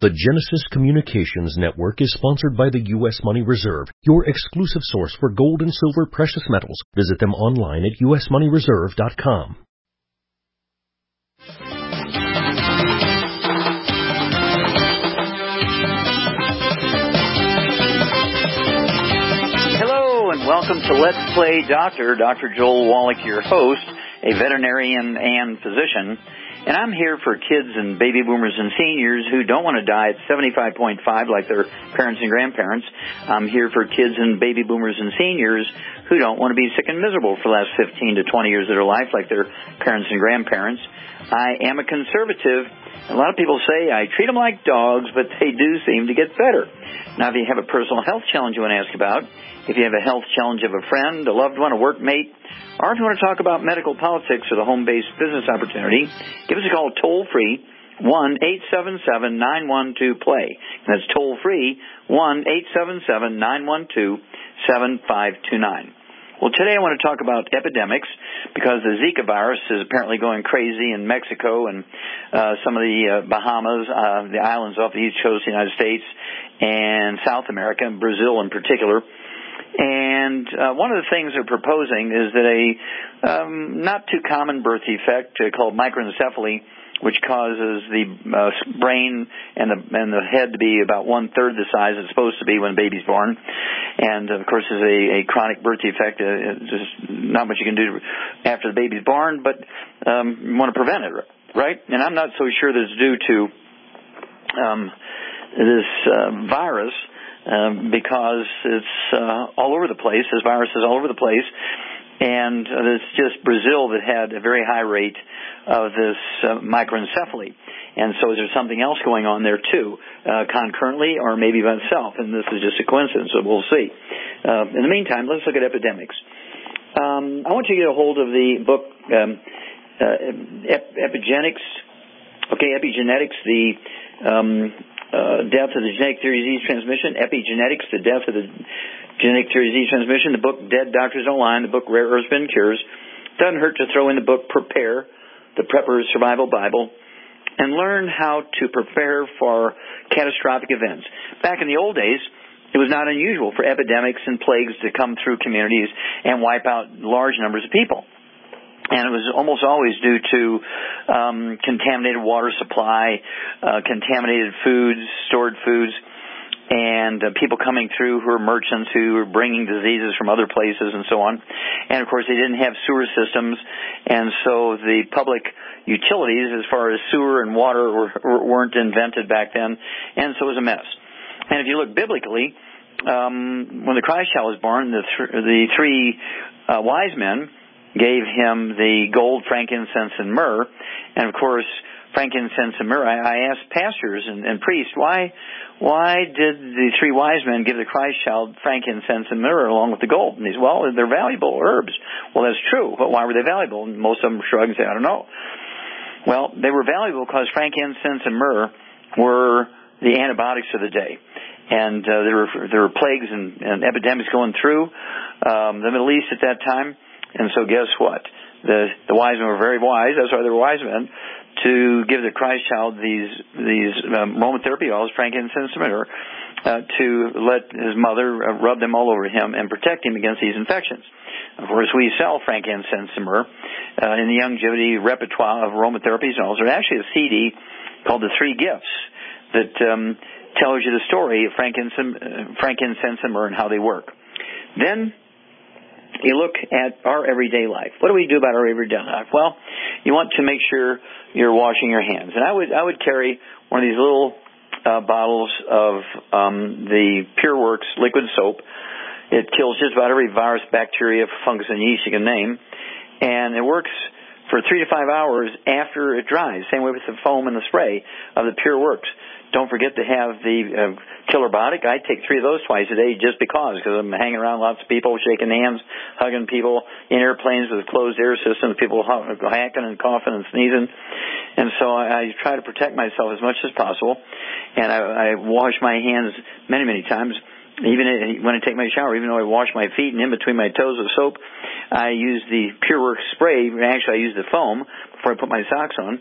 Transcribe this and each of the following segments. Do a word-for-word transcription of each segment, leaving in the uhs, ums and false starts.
The Genesis Communications Network is sponsored by the U S Money Reserve, your exclusive source for gold and silver precious metals. Visit them online at u s money reserve dot com. Hello and welcome to Let's Play Doctor. Doctor Joel Wallach, your host, a veterinarian and physician. And I'm here for kids and baby boomers and seniors who don't want to die at seventy-five point five like their parents and grandparents. I'm here for kids and baby boomers and seniors who don't want to be sick and miserable for the last fifteen to twenty years of their life like their parents and grandparents. I am a conservative. A lot of people say I treat them like dogs, but they do seem to get better. Now, if you have a personal health challenge you want to ask about, if you have a health challenge of a friend, a loved one, a workmate, or if you want to talk about medical politics or the home-based business opportunity, give us a call toll-free, one eight seven seven, nine one two, play. That's toll-free, one eight seven seven, nine one two, seven five two nine. Well, today I want to talk about epidemics because the Zika virus is apparently going crazy in Mexico and uh, some of the uh, Bahamas, uh, the islands off the east coast of the United States, and South America, and Brazil in particular. And uh, one of the things they're proposing is that a um, not too common birth defect uh, called microencephaly, which causes the uh, brain and the and the head to be about one third the size it's supposed to be when a baby's born, and of course is a, a chronic birth defect. Uh, just not much you can do after the baby's born, but um, you want to prevent it, right? And I'm not so sure that it's due to um, this uh, virus. Um, because it's uh, all over the place. This virus is all over the place. And uh, it's just Brazil that had a very high rate of this uh, microencephaly. And so is there something else going on there, too, uh, concurrently or maybe by itself? And this is just a coincidence, so we'll see. Uh, in the meantime, let's look at epidemics. Um, I want you to get a hold of the book um, uh, Ep- Epigenetics. Okay, Epigenetics, the... Um, Uh, death of the genetic theory of disease transmission, Epigenetics, the death of the genetic theory of disease transmission, the book Dead Doctors Don't Lie, the book Rare Earths Been Cures. Doesn't hurt to throw in the book Prepare, the Prepper's Survival Bible, and learn how to prepare for catastrophic events. Back in the old days, it was not unusual for epidemics and plagues to come through communities and wipe out large numbers of people. And it was almost always due to um, contaminated water supply, uh, contaminated foods, stored foods, and uh, people coming through who are merchants who were bringing diseases from other places and so on. And, of course, they didn't have sewer systems, and so the public utilities as far as sewer and water were, weren't invented back then, and so it was a mess. And if you look biblically, um, when the Christ child was born, the, th- the three uh, wise men gave him the gold, frankincense, and myrrh. And, of course, frankincense and myrrh, I, I asked pastors and, and priests, why why did the three wise men give the Christ child frankincense and myrrh along with the gold? And he said, well, they're valuable herbs. Well, that's true, but why were they valuable? And most of them shrug and say, I don't know. Well, they were valuable because frankincense and myrrh were the antibiotics of the day. And uh, there were there were plagues and, and epidemics going through um, the Middle East at that time. And so guess what? The the wise men were very wise. That's why they were wise men, to give the Christ child these these um, aromatherapy oils, frankincense and myrrh, uh, to let his mother uh, rub them all over him and protect him against these infections. Of course, we sell frankincense and myrrh uh, in the Youngevity repertoire of aromatherapy oils. There's actually a C D called The Three Gifts that um, tells you the story of frankincense, uh, frankincense and myrrh and how they work. Then you look at our everyday life. What do we do about our everyday life? Well, you want to make sure you're washing your hands. And I would I would carry one of these little uh, bottles of um, the PureWorks liquid soap. It kills just about every virus, bacteria, fungus, and yeast you can name. And it works for three to five hours after it dries. Same way with the foam and the spray of the PureWorks. Don't forget to have the uh, Killer Biotic. I take three of those twice a day just because, because I'm hanging around lots of people, shaking hands, hugging people in airplanes with closed air systems, people hacking and coughing and sneezing. And so I, I try to protect myself as much as possible. And I, I wash my hands many, many times. Even when I take my shower, even though I wash my feet and in between my toes with soap, I use the PureWorks spray. Actually, I use the foam before I put my socks on.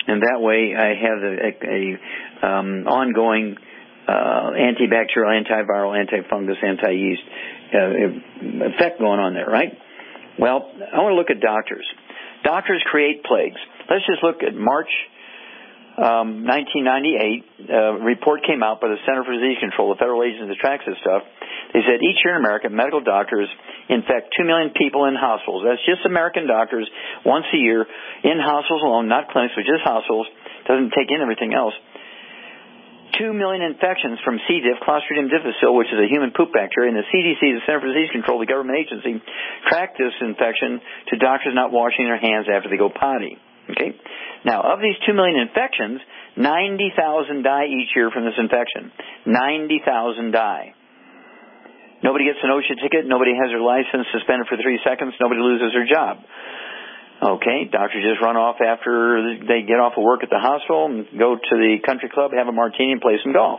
and that way I have a, a, a um, ongoing uh, antibacterial, antiviral, antifungus, anti-yeast uh, effect going on there, right? Well, I want to look at doctors. Doctors create plagues. Let's just look at March um, nineteen ninety-eight. A report came out by the Center for Disease Control, the federal agency that tracks this stuff. They said each year in America, medical doctors infect two million people in hospitals. That's just American doctors once a year in hospitals alone, not clinics, but just hospitals. Doesn't take in everything else. Two million infections from C. diff, Clostridium difficile, which is a human poop bacteria, and the C D C, the Center for Disease Control, the government agency, tracked this infection to doctors not washing their hands after they go potty. Okay? Now, of these two million infections, ninety thousand die each year from this infection. ninety thousand die. Nobody gets an OSHA ticket. Nobody has their license suspended for three seconds. Nobody loses their job. Okay, doctors just run off after they get off of work at the hospital and go to the country club, have a martini, and play some golf.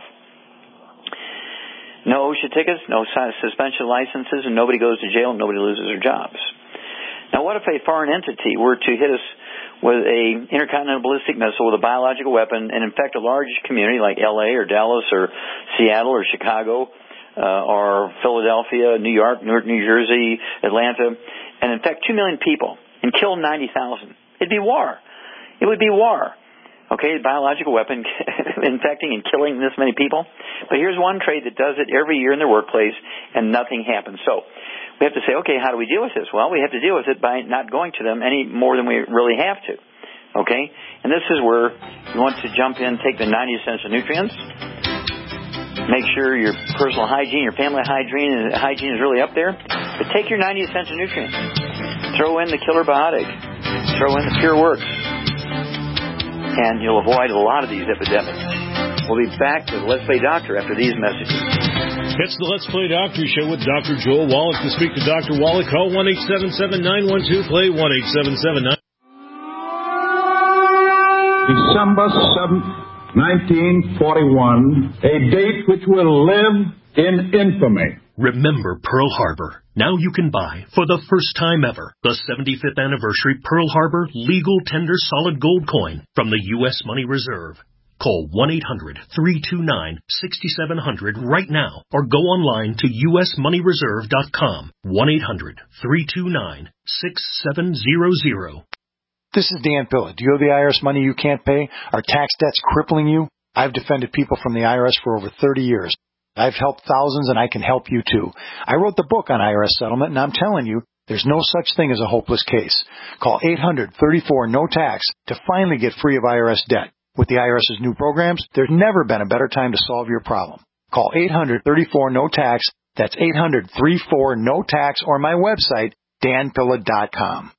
No OSHA tickets, no suspension licenses, and nobody goes to jail and nobody loses their jobs. Now, what if a foreign entity were to hit us with a intercontinental ballistic missile with a biological weapon and infect a large community like L A or Dallas or Seattle or Chicago uh, or Philadelphia, New York, Newark, New Jersey, Atlanta, and infect two million people and kill ninety thousand? It'd be war. It would be war. Okay, biological weapon infecting and killing this many people. But here's one trade that does it every year in their workplace and nothing happens. So we have to say, okay, how do we deal with this? Well, we have to deal with it by not going to them any more than we really have to. Okay? And this is where you want to jump in, take the ninety essential nutrients, make sure your personal hygiene, your family hygiene, hygiene is really up there. But take your ninety essential nutrients. Throw in the Killer Biotic. Throw in the Pure Works. And you'll avoid a lot of these epidemics. We'll be back with Let's Play Doctor after these messages. It's the Let's Play Doctor Show with Doctor Joel Wallach. To speak to Doctor Wallach, call one eight seven seven, nine one two, play, one eight seven seven nine. December seventh, nineteen forty-one, a date which will live in infamy. Remember Pearl Harbor. Now you can buy, for the first time ever, the seventy-fifth anniversary Pearl Harbor Legal Tender Solid Gold Coin from the U S Money Reserve. Call one eight hundred, three two nine, six seven zero zero right now or go online to U S money reserve dot com. one eight hundred, three two nine, six seven zero zero. This is Dan Pilla. Do you owe the I R S money you can't pay? Are tax debts crippling you? I've defended people from the I R S for over thirty years. I've helped thousands, and I can help you, too. I wrote the book on I R S settlement, and I'm telling you, there's no such thing as a hopeless case. Call eight hundred, thirty-four, N O T A X to finally get free of I R S debt. With the IRS's new programs, there's never been a better time to solve your problem. Call eight hundred, thirty-four, N O T A X. That's eight hundred, thirty-four, N O T A X, or my website, dan pilla dot com.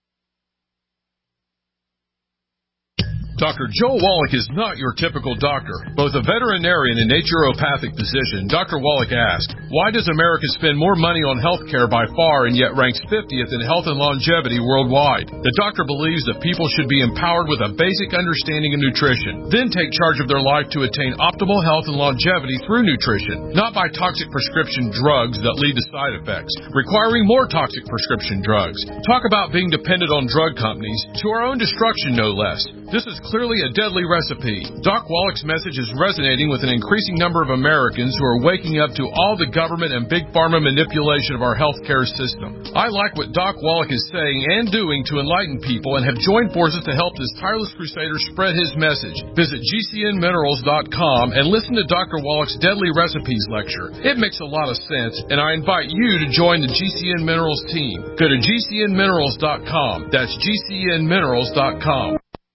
Doctor Joel Wallach is not your typical doctor. Both a veterinarian and naturopathic physician, Doctor Wallach asked, why does America spend more money on health care by far and yet ranks fiftieth in health and longevity worldwide? The doctor believes that people should be empowered with a basic understanding of nutrition, then take charge of their life to attain optimal health and longevity through nutrition, not by toxic prescription drugs that lead to side effects, requiring more toxic prescription drugs. Talk about being dependent on drug companies, to our own destruction no less. This is clearly a deadly recipe. Doc Wallach's message is resonating with an increasing number of Americans who are waking up to all the government and big pharma manipulation of our healthcare system. I like what Doc Wallach is saying and doing to enlighten people and have joined forces to help this tireless crusader spread his message. Visit G C N minerals dot com and listen to Doctor Wallach's Deadly Recipes lecture. It makes a lot of sense, and I invite you to join the G C N Minerals team. Go to G C N minerals dot com. That's G C N minerals dot com.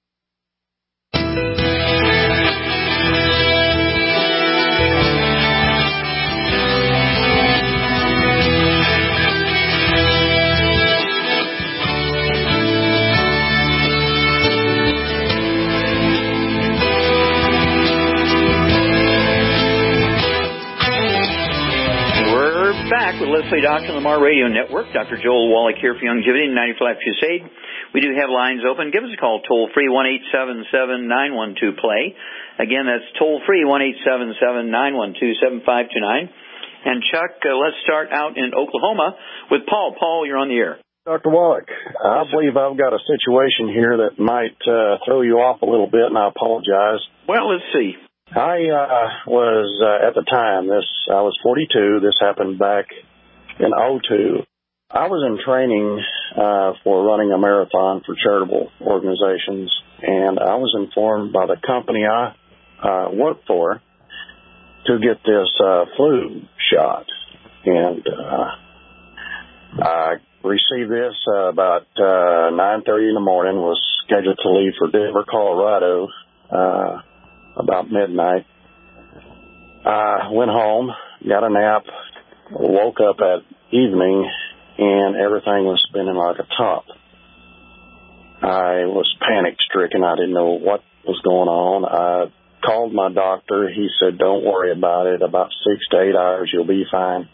Back with Let's Play Doctor on the Mar Radio Network. Doctor Joel Wallach here for Longevity and ninety for Life Crusade. We do have lines open. Give us a call toll free, one eight seven seven, nine one two, play. Again, that's toll free, one eight seven seven, nine one two, seven five two nine. And Chuck, uh, let's start out in Oklahoma with Paul. Paul, you're on the air. Doctor Wallach, I believe I've got a situation here that might uh, throw you off a little bit, and I apologize. Well, let's see. I uh, was, uh, at the time, this I was forty-two. This happened back in oh two. I was in training uh, for running a marathon for charitable organizations, and I was informed by the company I uh, worked for to get this uh, flu shot. And uh, I received this uh, about uh, nine thirty in the morning, was scheduled to leave for Denver, Colorado, uh, about midnight. I went home, got a nap, woke up at evening, and everything was spinning like a top. I was panic-stricken. I didn't know what was going on. I called my doctor. He said, don't worry about it. About six to eight hours, you'll be fine.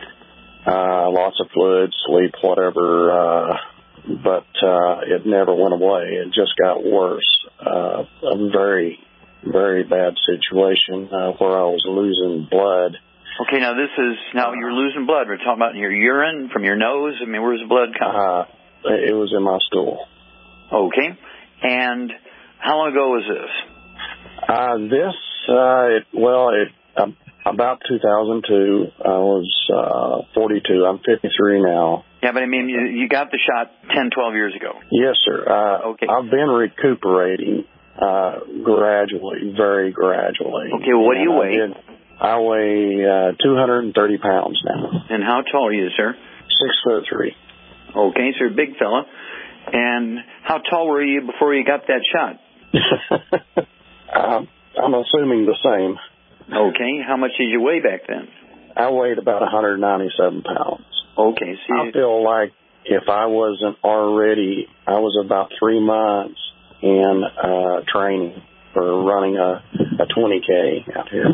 Uh, lots of fluid, sleep, whatever. Uh, but uh, it never went away. It just got worse. Uh, a very, very bad situation uh, where I was losing blood. Okay, now this is, now you're losing blood. We're talking about in your urine, from your nose. I mean, where's the blood coming? Uh, it was in my stool. Okay. And how long ago was this? Uh, this, uh, it, well, it, uh, about two thousand two. I was, uh, forty-two. I'm fifty-three now. Yeah, but I mean, you, you got the shot ten, twelve years ago. Yes, sir. Uh, okay. I've been recuperating, uh, gradually, very gradually. Okay, well, what do you and weigh? I, did, I weigh, uh, two hundred thirty pounds now. And how tall are you, sir? Six foot three. Okay, so you're a big fella. And how tall were you before you got that shot? um, I'm assuming the same. Okay, how much did you weigh back then? I weighed about one hundred ninety-seven pounds. Okay, so you... I feel like if I wasn't already, I was about three months in uh, training for running a, a twenty K out here.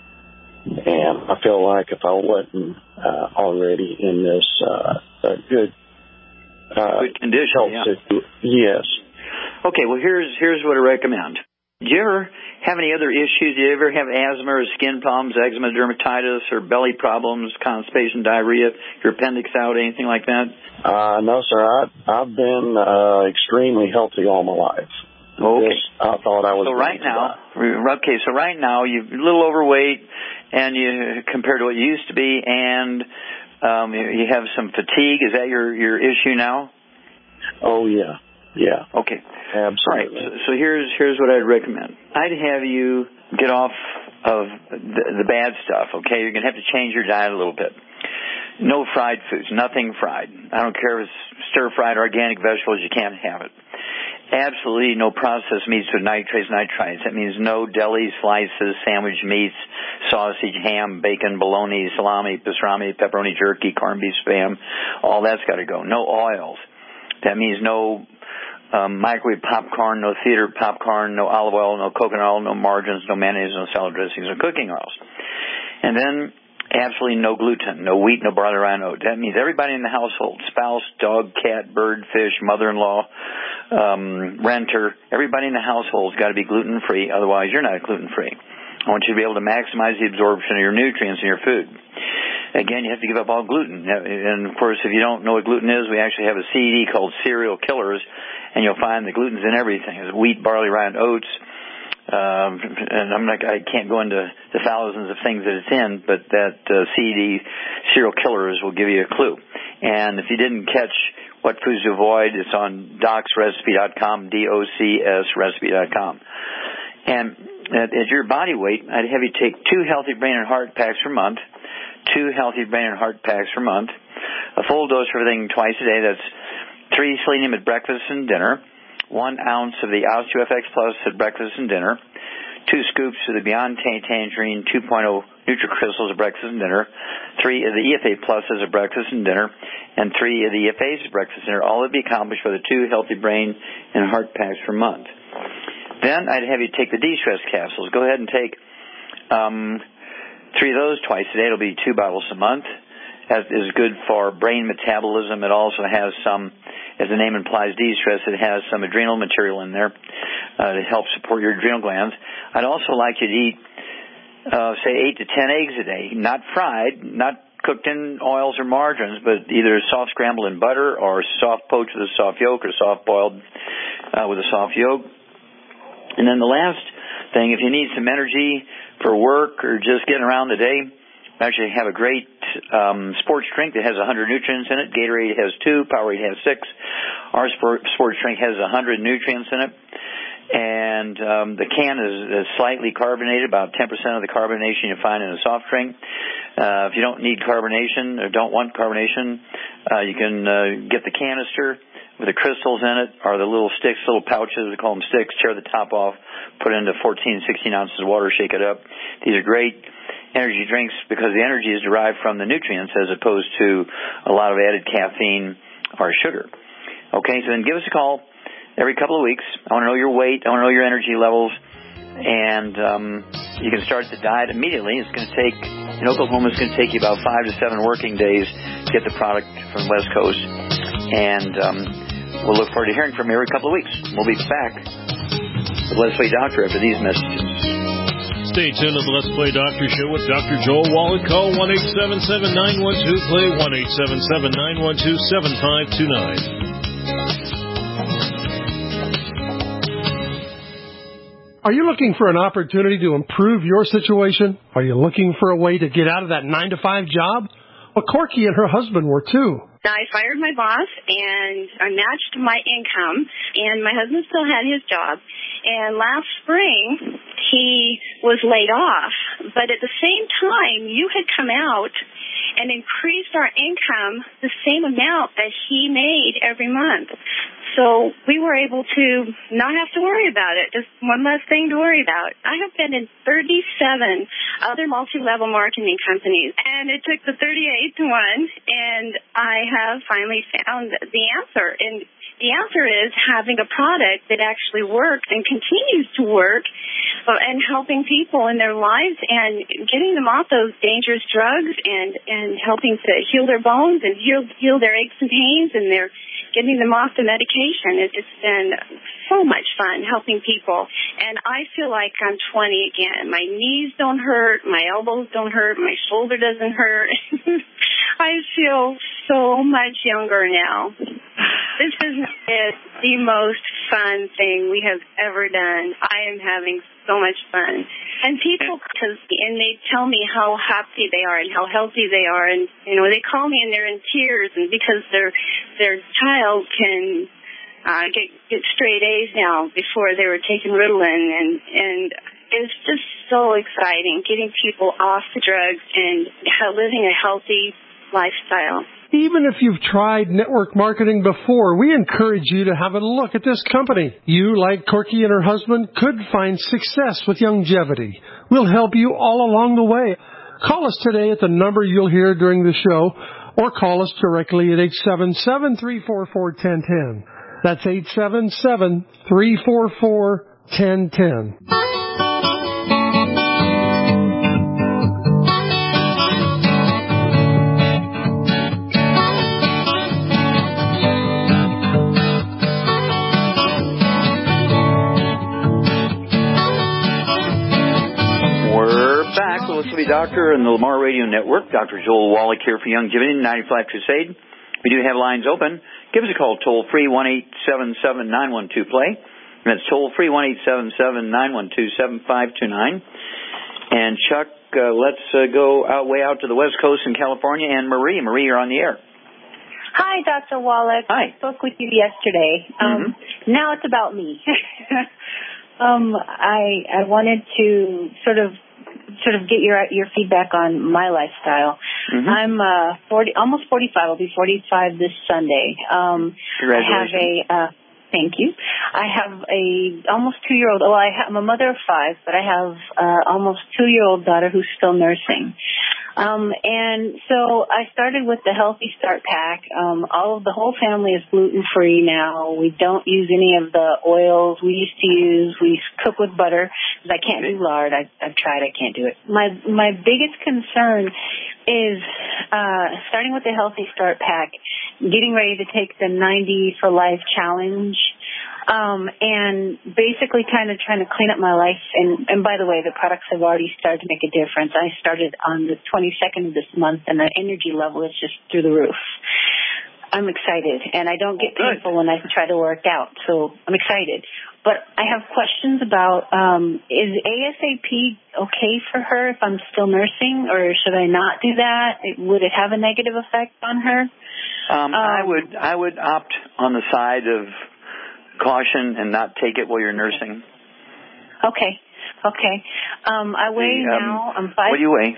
And I feel like if I wasn't uh, already in this uh, a good uh, good condition, health yeah. system, yes. Okay, well, here's here's what I recommend. Do you ever have any other issues? Do you ever have asthma or skin problems, eczema, dermatitis, or belly problems, constipation, diarrhea, your appendix out, anything like that? Uh, no, sir. I, I've been uh, extremely healthy all my life. Okay. This, I thought I was. So right now, okay. So right now, you're a little overweight, and you compared to what you used to be, and um, you have some fatigue. Is that your your issue now? Oh yeah, yeah. Okay. Absolutely. All right. So, so here's here's what I'd recommend. I'd have you get off of the, the bad stuff. Okay, you're gonna have to change your diet a little bit. No fried foods, nothing fried. I don't care if it's stir-fried organic vegetables. You can't have it. Absolutely no processed meats with nitrates, nitrites. That means no deli slices, sandwich meats, sausage, ham, bacon, bologna, salami, pastrami, pepperoni, jerky, corned beef, spam. All that's got to go. No oils. That means no um, microwave popcorn, no theater popcorn, no olive oil, no coconut oil, no margarines, no mayonnaise, no salad dressings, no cooking oils. And then absolutely no gluten, no wheat, no barley, rye, no oat. That means everybody in the household, spouse, dog, cat, bird, fish, mother-in-law, um, renter, everybody in the household's got to be gluten-free. Otherwise, you're not gluten-free. I want you to be able to maximize the absorption of your nutrients in your food. Again, you have to give up all gluten. And, of course, if you don't know what gluten is, we actually have a C D called Cereal Killers, and you'll find the gluten's in everything. It's wheat, barley, rye, and oats. Um, and I'm not, I can't go into the thousands of things that it's in, but that uh, C D, Cereal Killers, will give you a clue. And if you didn't catch what foods to avoid, it's on docs recipe dot com, D O C S recipe dot com. And at, at your body weight, I'd have you take two healthy brain and heart packs per month, two healthy brain and heart packs per month, a full dose for everything twice a day. That's three selenium at breakfast and dinner, one ounce of the OsteoFX Plus at breakfast and dinner, two scoops of the Beyond Tangerine two point oh NutriCrystals at breakfast and dinner, three of the E F A Pluses at breakfast and dinner, and three of the E F As at breakfast and dinner, all to be accomplished by the two healthy brain and heart packs per month. Then I'd have you take the de-stress capsules. Go ahead and take um, three of those twice a day. It'll be two bottles a month. That is good for brain metabolism. It also has some, as the name implies, de-stress. It has some adrenal material in there uh, to help support your adrenal glands. I'd also like you to eat, uh, say, eight to ten eggs a day, not fried, not cooked in oils or margarines, but either soft scrambled in butter or soft poached with a soft yolk or soft boiled uh, with a soft yolk. And then the last thing, if you need some energy for work or just getting around the day, we actually have a great um, sports drink that has one hundred nutrients in it. Gatorade has two, Powerade has six. Our sport, sports drink has one hundred nutrients in it. And um, the can is, is slightly carbonated, about ten percent of the carbonation you find in a soft drink. Uh, if you don't need carbonation or don't want carbonation, uh, you can uh, get the canister with the crystals in it, or the little sticks, little pouches, we call them sticks, tear the top off, put it into fourteen, sixteen ounces of water, shake it up. These are great energy drinks because the energy is derived from the nutrients as opposed to a lot of added caffeine or sugar. Okay, so then give us a call every couple of weeks. I want to know your weight. I want to know your energy levels. And um, you can start the diet immediately. It's going to take, in Oklahoma, it's going to take you about five to seven working days to get the product from the West Coast. And um, we'll look forward to hearing from you every couple of weeks. We'll be back with Let's Play Doctor after these messages. Stay tuned to the Let's Play Doctor Show with Doctor Joel Wallach. Call one eight seven seven, nine one two, play, one eight seven seven, nine one two, seven five two nine. Are you looking for an opportunity to improve your situation? Are you looking for a way to get out of that nine to five job? Well, Corky and her husband were too. I fired my boss, and I matched my income, and my husband still had his job. And last spring, he was laid off. But at the same time, you had come out and increased our income the same amount that he made every month. So we were able to not have to worry about it. Just one less thing to worry about. I have been in thirty-seven other multi-level marketing companies, and it took the thirty-eighth one, and I have finally found the answer. And the answer is having a product that actually works and continues to work uh, and helping people in their lives and getting them off those dangerous drugs and, and helping to heal their bones and heal, heal their aches and pains and their getting them off the medication. It's been so much fun helping people. And I feel like I'm twenty again. My knees don't hurt. My elbows don't hurt. My shoulder doesn't hurt. I feel so much younger now. This is the most fun thing we have ever done. I am having so much fun. And people come and they tell me how happy they are and how healthy they are. And, you know, they call me and they're in tears and because their their child can uh, get, get straight A's now before they were taking Ritalin. And, and it's just so exciting getting people off the drugs and living a healthy lifestyle. Even if you've tried network marketing before, we encourage you to have a look at this company. You, like Corky and her husband, could find success with longevity. We'll help you all along the way. Call us today at the number you'll hear during the show, or call us directly at eight seven seven, three four four, one zero one zero. That's eight seven seven, three four four, one zero one zero. Doctor and the Lamar Radio Network. Doctor Joel Wallach here for Youngevity ninety-five Crusade. We do have lines open. Give us a call toll free one eight seven seven, nine one two, play. That's toll free one eight seven seven, nine one two, seven five two nine. And Chuck, uh, let's uh, go out way out to the West Coast in California. And Marie, Marie, you're on the air. Hi, Doctor Wallach. Hi. I spoke with you yesterday. Um, mm-hmm. Now it's about me. um, I I wanted to sort of. sort of get your your feedback on my lifestyle. Mm-hmm. I'm uh, forty, almost forty-five. I'll be forty-five this Sunday. Um, Congratulations. I have a, uh, thank you. I have a almost two-year-old, well, I have, I'm a mother of five, but I have uh, almost two-year-old daughter who's still nursing. Um, and so I started with the Healthy Start Pack. Um, all of the whole family is gluten-free now. We don't use any of the oils we used to use. We cook with butter because I can't do lard. I, I've tried. I can't do it. My my biggest concern is uh, starting with the Healthy Start Pack, getting ready to take the ninety for Life challenge. Um, and basically kind of trying to clean up my life. And, and by the way, the products have already started to make a difference. I started on the twenty-second of this month, and the energy level is just through the roof. I'm excited, and I don't get oh, painful when I try to work out, so I'm excited. But I have questions about, um, is A S A P okay for her if I'm still nursing, or should I not do that? Would it have a negative effect on her? Um, um, I would I would opt on the side of caution and not take it while you're nursing. Okay, okay. Um, I weigh the, um, now. I'm five. What do you weigh?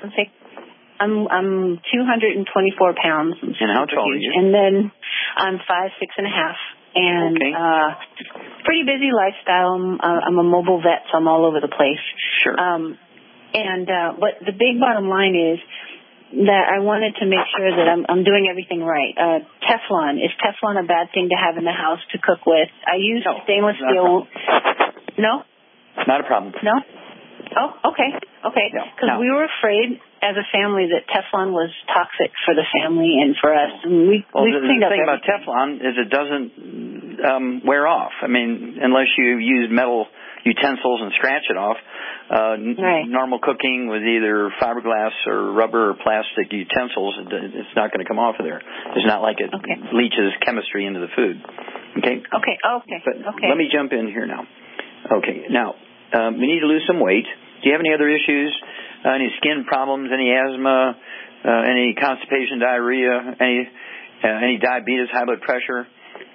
I'm I'm two hundred twenty-four pounds. And how tall are you? And then I'm five six and a half. And okay. uh, pretty busy lifestyle. I'm, uh, I'm a mobile vet, so I'm all over the place. Sure. Um, and uh, but the big bottom line is that I wanted to make sure that I'm, I'm doing everything right. Uh, Teflon, is Teflon a bad thing to have in the house to cook with? I use no, stainless steel. No? Not a problem. No? Oh, okay. Okay. Because no, no. we were afraid as a family that Teflon was toxic for the family and for us. And we, well, we the, cleaned the up thing everything. about Teflon is it doesn't um, wear off. I mean, unless you use metal utensils and scratch it off. Uh, right. Normal cooking with either fiberglass or rubber or plastic utensils, it's not going to come off of there. It's not like it okay. leaches chemistry into the food. Okay? Okay. Okay. But okay. let me jump in here now. Okay. Now, um, we need to lose some weight. Do you have any other issues? Uh, any skin problems? Any asthma? Uh, any constipation, diarrhea? Any uh, any diabetes, high blood pressure?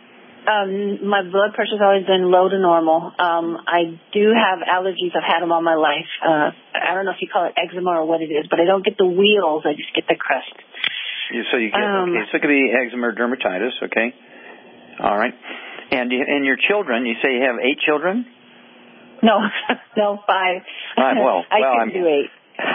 Um, my blood pressure's always been low to normal. Um, I do have allergies. I've had them all my life. Uh, I don't know if you call it eczema or what it is, but I don't get the wheals. I just get the crust. So you get um, okay. So it could be eczema or dermatitis. Okay. All right. And and your children? You say you have eight children? No, no, five. Five. Well, I well, can I'm, do eight.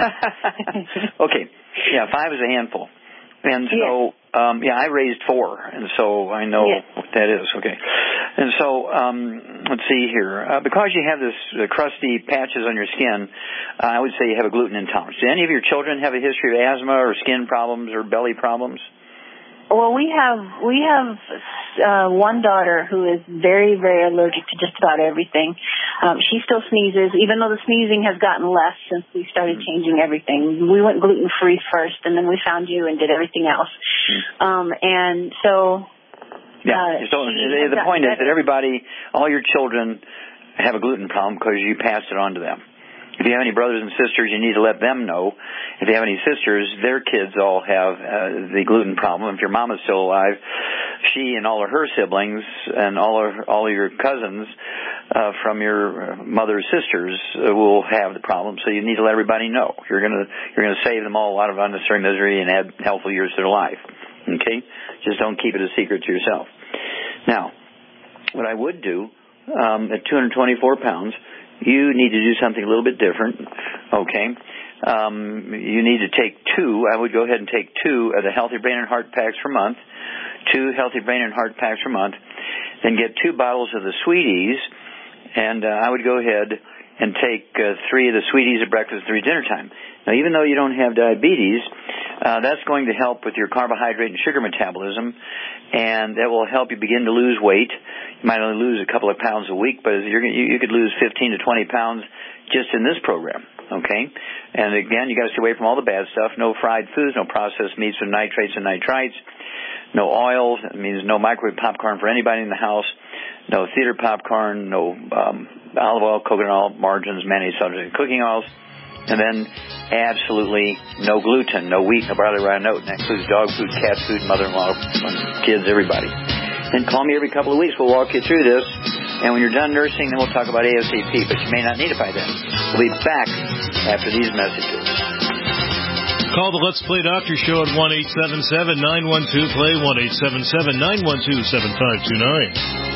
Okay. Yeah, five is a handful. And so, yeah, um, yeah I raised four, and so I know yes. what that is. Okay. And so, um, let's see here. Uh, because you have this uh, crusty patches on your skin, uh, I would say you have a gluten intolerance. Do any of your children have a history of asthma or skin problems or belly problems? Well, we have we have uh, one daughter who is very, very allergic to just about everything. Um, she still sneezes, even though the sneezing has gotten less since we started mm-hmm. changing everything. We went gluten-free first, and then we found you and did everything else. Mm-hmm. Um, and so... Yeah, uh, so the point is that everybody, all your children have a gluten problem because you passed it on to them. If you have any brothers and sisters, you need to let them know. If you have any sisters, their kids all have uh, the gluten problem. If your mom is still alive, she and all of her siblings and all of all of your cousins uh, from your mother's sisters uh, will have the problem. So you need to let everybody know. You're gonna you're gonna save them all a lot of unnecessary misery and add healthful years to their life. Okay, just don't keep it a secret to yourself. Now, what I would do um, at two hundred twenty-four pounds. You need to do something a little bit different, okay? Um, you need to take two. I would go ahead and take two of the Healthy Brain and Heart Packs per month, two Healthy Brain and Heart Packs per month, then get two bottles of the Sweeties, and uh, I would go ahead and take uh, three of the Sweeties at breakfast and three dinner time. Now, even though you don't have diabetes, uh, that's going to help with your carbohydrate and sugar metabolism, and that will help you begin to lose weight. You might only lose a couple of pounds a week, but you're, you, you could lose fifteen to twenty pounds just in this program, okay? And again, you got to stay away from all the bad stuff. No fried foods, no processed meats with nitrates and nitrites, no oils. That means no microwave popcorn for anybody in the house, no theater popcorn, no um, olive oil, coconut oil, margarines, mayonnaise, substitute cooking oils. And then absolutely no gluten, no wheat, no barley, rye, no oat. That includes dog food, cat food, mother-in-law, kids, everybody. Then call me every couple of weeks. We'll walk you through this. And when you're done nursing, then we'll talk about A S A P. But you may not need it by then. We'll be back after these messages. Call the Let's Play Doctor Show at one eight seven seven, nine one two, play, one eight seven seven, nine one two, seven five two nine.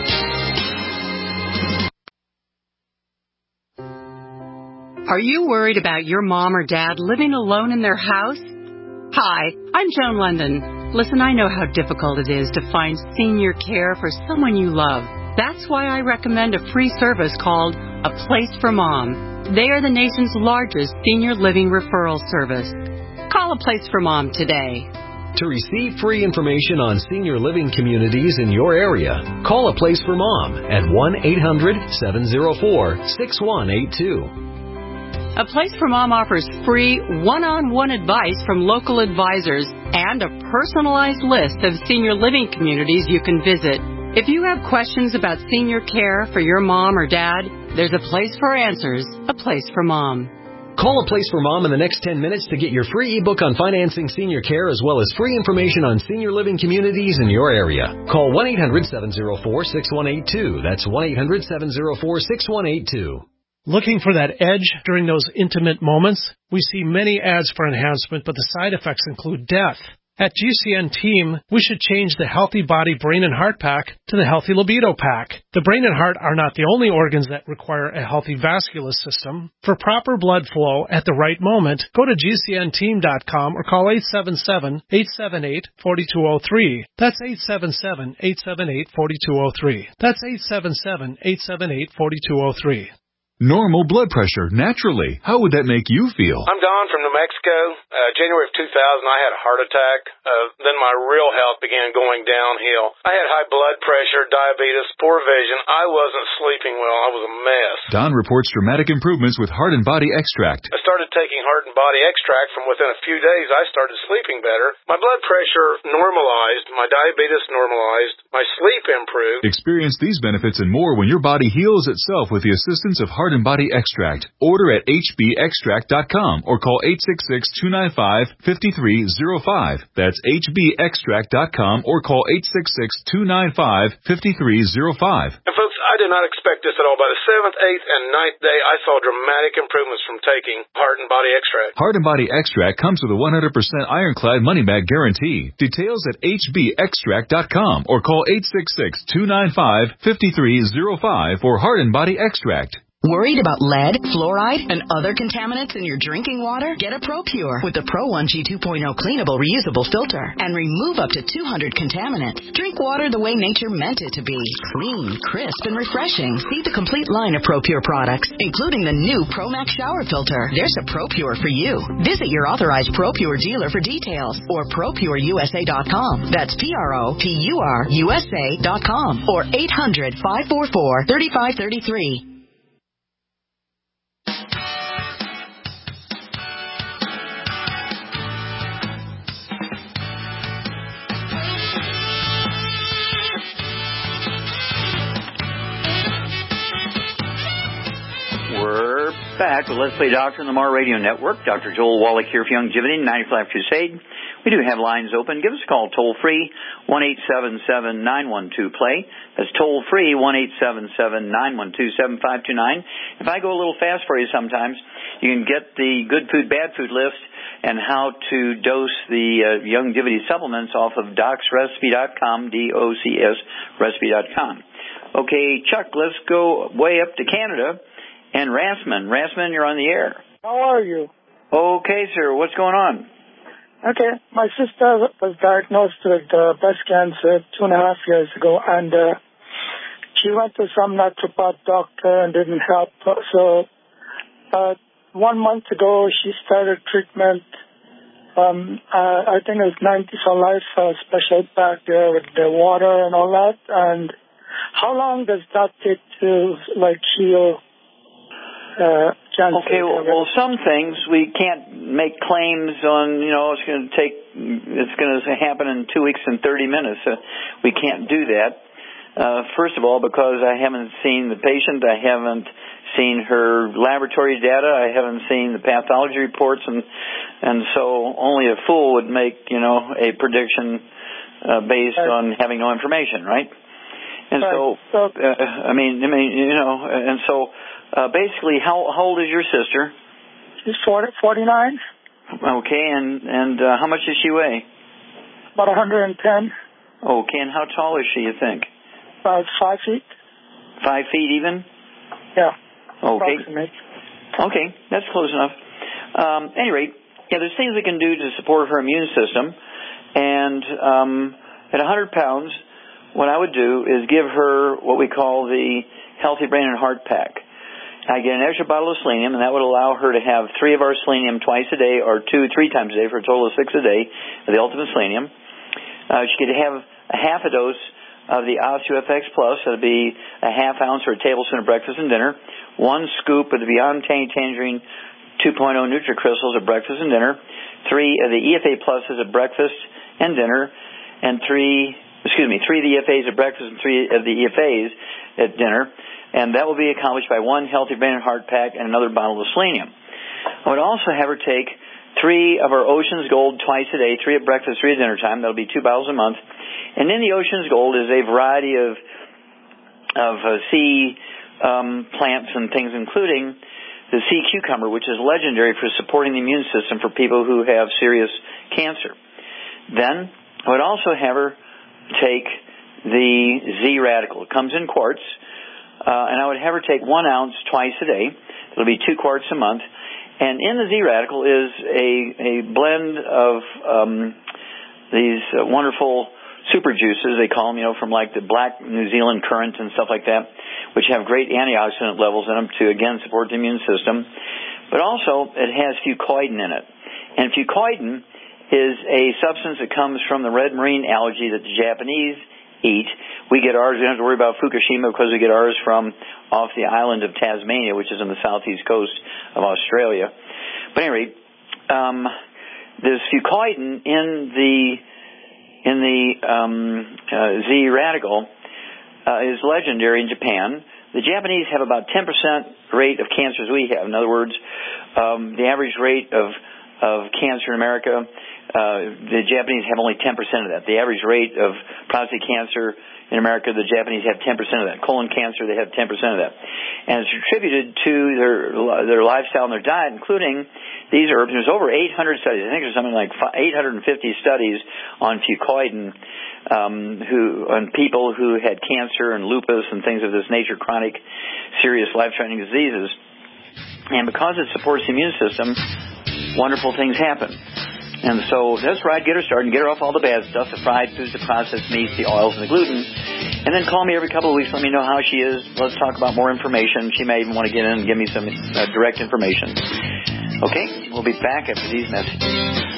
Are you worried about your mom or dad living alone in their house? Hi, I'm Joan London. Listen, I know how difficult it is to find senior care for someone you love. That's why I recommend a free service called A Place for Mom. They are the nation's largest senior living referral service. Call A Place for Mom today. To receive free information on senior living communities in your area, call A Place for Mom at one eight hundred seven oh four six one eight two. A Place for Mom offers free one-on-one advice from local advisors and a personalized list of senior living communities you can visit. If you have questions about senior care for your mom or dad, there's a place for answers, A Place for Mom. Call A Place for Mom in the next ten minutes to get your free ebook on financing senior care as well as free information on senior living communities in your area. Call one eight hundred seven oh four six one eight two. That's one eight hundred seven oh four six one eight two. Looking for that edge during those intimate moments? We see many ads for enhancement, but the side effects include death. At G C N Team, we should change the Healthy Body Brain and Heart Pack to the Healthy Libido Pack. The brain and heart are not the only organs that require a healthy vascular system. For proper blood flow at the right moment, go to G C N team dot com or call eight seven seven, eight seven eight, four two zero three. That's eight seven seven, eight seven eight, four two zero three. That's eight seven seven, eight seven eight, four two zero three. Normal blood pressure, naturally. How would that make you feel? I'm Don from New Mexico. Uh, January of two thousand, I had a heart attack. Uh, then my real health began going downhill. I had high blood pressure, diabetes, poor vision. I wasn't sleeping well. I was a mess. Don reports dramatic improvements with Heart and Body Extract. I started taking Heart and Body Extract. From within a few days, I started sleeping better. My blood pressure normalized. My diabetes normalized. My sleep improved. Experience these benefits and more when your body heals itself with the assistance of Heart Heart and Body Extract. Order at H B extract dot com or call eight six six, two nine five, five three zero five. That's H B extract dot com or call eight six six, two nine five, five three zero five. And folks, I did not expect this at all. By the seventh, eighth, and ninth day, I saw dramatic improvements from taking Heart and Body Extract. Heart and Body Extract comes with a one hundred percent ironclad money-back guarantee. Details at H B extract dot com or call eight six six, two nine five, five three zero five for Heart and Body Extract. Worried about lead, fluoride, and other contaminants in your drinking water? Get a ProPure with the Pro one G two point oh cleanable reusable filter and remove up to two hundred contaminants. Drink water the way nature meant it to be. Clean, crisp, and refreshing. See the complete line of ProPure products, including the new ProMax shower filter. There's a ProPure for you. Visit your authorized ProPure dealer for details or Pro Pure U S A dot com. That's P R O P U R U S A dot com or eight hundred, five four four, three five three three. We're back with Let's Play Doctor on the Mar Radio Network. Doctor Joel Wallach here for Youngevity, ninety-five Crusade. We do have lines open. Give us a call toll-free, one eight seven seven, nine one two, play. That's toll-free, one eight seven seven, nine one two, seven five two nine. If I go a little fast for you sometimes, you can get the good food, bad food list and how to dose the uh, Youngevity supplements off of docs recipe dot com, D O C S recipe dot com. Okay, Chuck, let's go way up to Canada. And Rasman. Rasman, you're on the air. How are you? Okay, sir. What's going on? Okay. My sister was diagnosed with uh, breast cancer two and a half years ago, and uh, she went to some naturopath doctor and didn't help. So uh, one month ago, she started treatment. Um, uh, I think it was ninety for Life, uh, special pack there with the water and all that. And how long does that take to, like, heal? Uh, okay, well, well, some things we can't make claims on, you know, it's going to take, it's going to happen in two weeks and thirty minutes. Uh, we can't do that. Uh, first of all, because I haven't seen the patient, I haven't seen her laboratory data, I haven't seen the pathology reports, and and so only a fool would make, you know, a prediction uh, based right. on having no information, right? And right. so, so uh, I mean, I mean, you know, and so. Uh, basically, how, how old is your sister? She's forty, forty-nine. Okay, and and uh, how much does she weigh? About one hundred ten. Okay, and how tall is she, you think? About five feet. Five feet even? Yeah. Okay. Approximately. Okay, that's close enough. Um, at any rate, yeah, there's things we can do to support her immune system. And um, at one hundred pounds, what I would do is give her what we call the Healthy Brain and Heart Pack. I get an extra bottle of selenium, and that would allow her to have three of our selenium twice a day or two, three times a day for a total of six a day of the Ultimate Selenium. Uh, she could have a half a dose of the OsteoFX Plus. That would be a half ounce or a tablespoon of breakfast and dinner. One scoop of the Beyond Tangy Tangerine two point oh NutriCrystals at breakfast and dinner. Three of the E F A Pluses at breakfast and dinner. And three, excuse me, three of the E F As at breakfast and three of the E F As at dinner. And that will be accomplished by one Healthy Brain and Heart Pack and another bottle of selenium. I would also have her take three of our Ocean's Gold twice a day, three at breakfast, three at dinner time. That will be two bottles a month. And in the Ocean's Gold is a variety of of uh, sea um, plants and things, including the sea cucumber, which is legendary for supporting the immune system for people who have serious cancer. Then I would also have her take the Z Radical. It comes in quarts. Uh, and I would have her take one ounce twice a day. It'll be two quarts a month. And in the Z Radical is a, a blend of um, these uh, wonderful super juices, they call them, you know, from like the black New Zealand currant and stuff like that, which have great antioxidant levels in them to, again, support the immune system. But also, it has fucoidan in it. And fucoidan is a substance that comes from the red marine algae that the Japanese eat. We get ours, we don't have to worry about Fukushima because we get ours from off the island of Tasmania, which is on the southeast coast of Australia. But anyway, um, this fucoidan in the in the um, uh, Z Radical uh, is legendary in Japan. The Japanese have about ten percent rate of cancers we have. In other words, um, the average rate of of cancer in America, uh, the Japanese have only ten percent of that. The average rate of prostate cancer in America, the Japanese have ten percent of that. Colon cancer, they have ten percent of that. And it's attributed to their their lifestyle and their diet, including these herbs. There's over eight hundred studies. I think there's something like eight hundred fifty studies on fucoidan um, who, on people who had cancer and lupus and things of this nature, chronic, serious, life-threatening diseases. And because it supports the immune system, wonderful things happen. And so that's where I'd get her started and get her off all the bad stuff, the fried foods, the processed meats, the oils, and the gluten. And then call me every couple of weeks, let me know how she is. Let's talk about more information. She may even want to get in and give me some uh, direct information. Okay, we'll be back after these messages.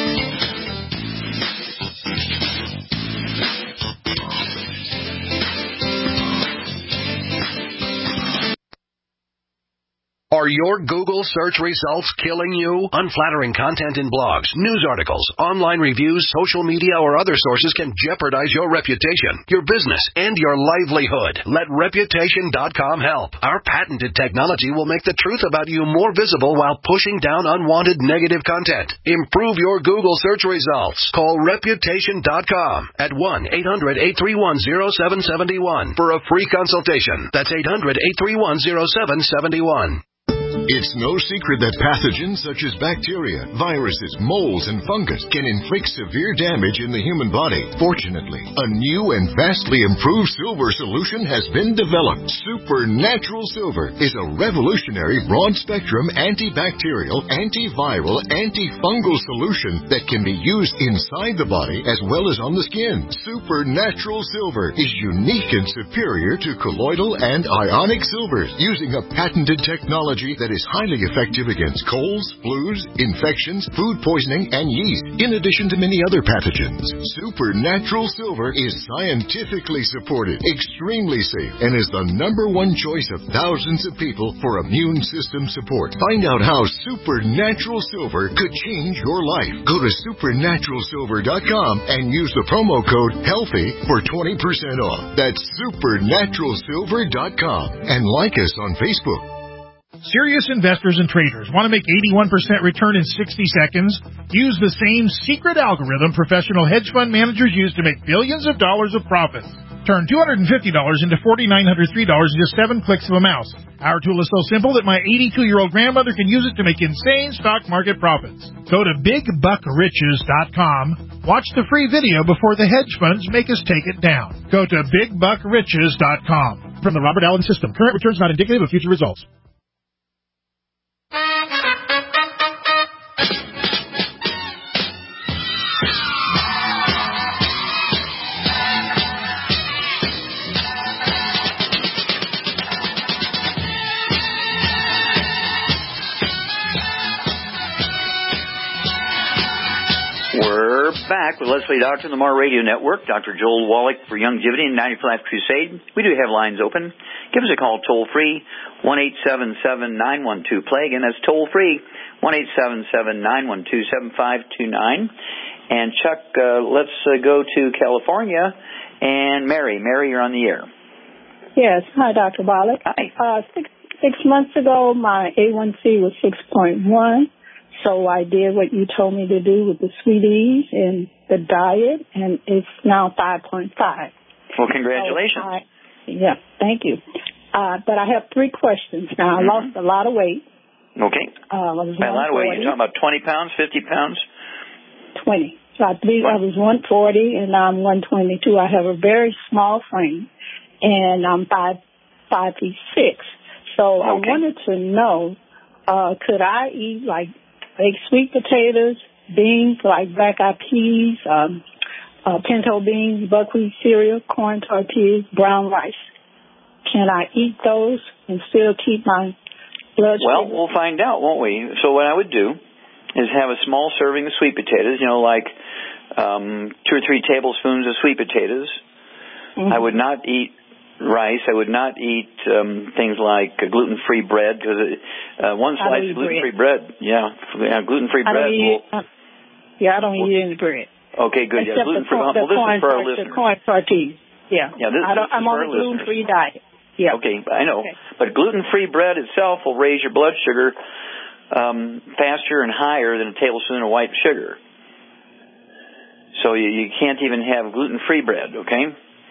Are your Google search results killing you? Unflattering content in blogs, news articles, online reviews, social media, or other sources can jeopardize your reputation, your business, and your livelihood. Let Reputation dot com help. Our patented technology will make the truth about you more visible while pushing down unwanted negative content. Improve your Google search results. Call Reputation dot com at one eight hundred eight three one zero seven seven one for a free consultation. That's eight hundred eight three one zero seven seven one. It's no secret that pathogens such as bacteria, viruses, molds, and fungus can inflict severe damage in the human body. Fortunately, a new and vastly improved silver solution has been developed. Supernatural Silver is a revolutionary broad-spectrum antibacterial, antiviral, antifungal solution that can be used inside the body as well as on the skin. Supernatural Silver is unique and superior to colloidal and ionic silvers, using a patented technology that is highly effective against colds, flus, infections, food poisoning, and yeast, in addition to many other pathogens. Supernatural Silver is scientifically supported, extremely safe, and is the number one choice of thousands of people for immune system support. Find out how Supernatural Silver could change your life. Go to supernatural silver dot com and use the promo code HEALTHY for twenty percent off. That's supernatural silver dot com. And like us on Facebook. Serious investors and traders want to make eighty-one percent return in sixty seconds? Use the same secret algorithm professional hedge fund managers use to make billions of dollars of profits. Turn two hundred fifty dollars into four thousand nine hundred three dollars in just seven clicks of a mouse. Our tool is so simple that my eighty-two-year-old grandmother can use it to make insane stock market profits. Go to big buck riches dot com. Watch the free video before the hedge funds make us take it down. Go to big buck riches dot com. From the Robert Allen System. Current returns not indicative of future results. We're back with Leslie Doctor on the Mar Radio Network. Doctor Joel Wallach for Youngevity and ninety for Life Crusade. We do have lines open. Give us a call toll-free, one eight seven seven, nine one two, play. Again, that's toll-free, one eight seven seven, nine one two, seven five two nine. And Chuck, uh, let's uh, go to California. And Mary. Mary, you're on the air. Yes. Hi, Doctor Wallach. Hi. Uh, six, six months ago, my A one C was six point one. So I did what you told me to do with the Sweeties and the diet, and it's now five point five. Well, congratulations. So I, yeah, thank you. Uh, but I have three questions now. I Mm-hmm. lost a lot of weight. Okay. Uh, I was By a lot of weight, you're talking about twenty pounds, fifty pounds? twenty. So I believe I was one forty, and now I'm one twenty-two. I have a very small frame, and I'm five, five feet six. So I Okay. wanted to know, uh, could I eat like baked sweet potatoes, beans like black-eyed peas, um, uh, pinto beans, buckwheat cereal, corn tortillas, brown rice? Can I eat those and still keep my blood Well, sugar? we'll find out, won't we? So what I would do is have a small serving of sweet potatoes, you know, like um, two or three tablespoons of sweet potatoes. Mm-hmm. I would not eat rice. I would not eat um, things like uh, gluten-free bread, because uh, one slice of gluten-free bread. bread, yeah, yeah gluten-free I bread don't will... eat, uh, yeah, I don't eat any bread. Okay, good. Except yeah, gluten-free. the, Well, the this corn, is for our the listeners. corn tortillas. Yeah, yeah this, I don't, this I'm is for on our a listeners. gluten-free diet. Yeah. Okay, I know. Okay. But gluten-free bread itself will raise your blood sugar um, faster and higher than a tablespoon of white sugar. So you, you can't even have gluten-free bread, okay?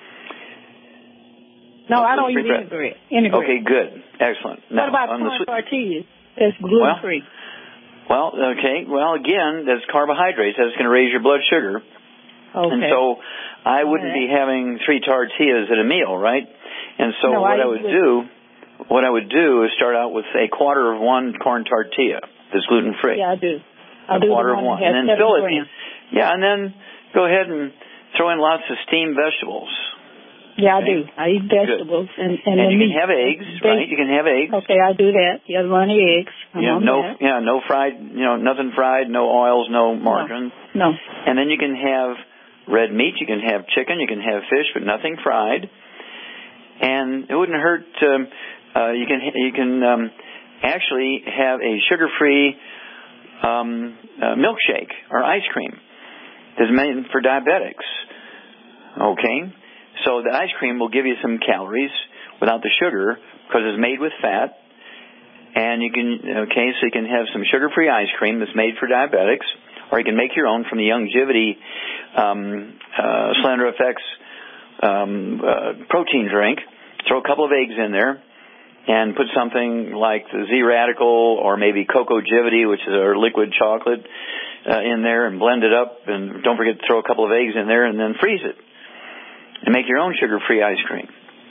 No, I don't eat any bread. Any bread. Okay, good. Excellent. What now, about on corn the sw- tortillas? That's gluten-free. Well, well, okay. Well, again, that's carbohydrates. That's going to raise your blood sugar. Okay. And so I wouldn't right. be having three tortillas at a meal, right? And so no, what I, I would would... do, what I would do is start out with a quarter of one corn tortilla that's gluten-free. Yeah, I do. I a do quarter the of one one. And then that has fill it. grams. Yeah, and then go ahead and throw in lots of steamed vegetables. Yeah, okay? I do. I eat vegetables Good. and and, and the you meat. can have eggs, right? You can have eggs. Okay, I do that. Yeah, runny eggs. I'm yeah, on no, that. yeah, no fried. You know, nothing fried. No oils. No margarine. No. no. And then you can have red meat. You can have chicken. You can have fish, but nothing fried. And it wouldn't hurt. Um, uh, you can you can um, actually have a sugar-free um, uh, milkshake or ice cream that's made for diabetics. Okay. So the ice cream will give you some calories without the sugar because it's made with fat. And you can, okay, so you can have some sugar-free ice cream that's made for diabetics, or you can make your own from the Youngevity um, uh, Slender F X um, uh, protein drink. Throw a couple of eggs in there and put something like the Z-Radical or maybe Cocogevity, which is our liquid chocolate, uh, in there and blend it up. And don't forget to throw a couple of eggs in there and then freeze it. And make your own sugar-free ice cream.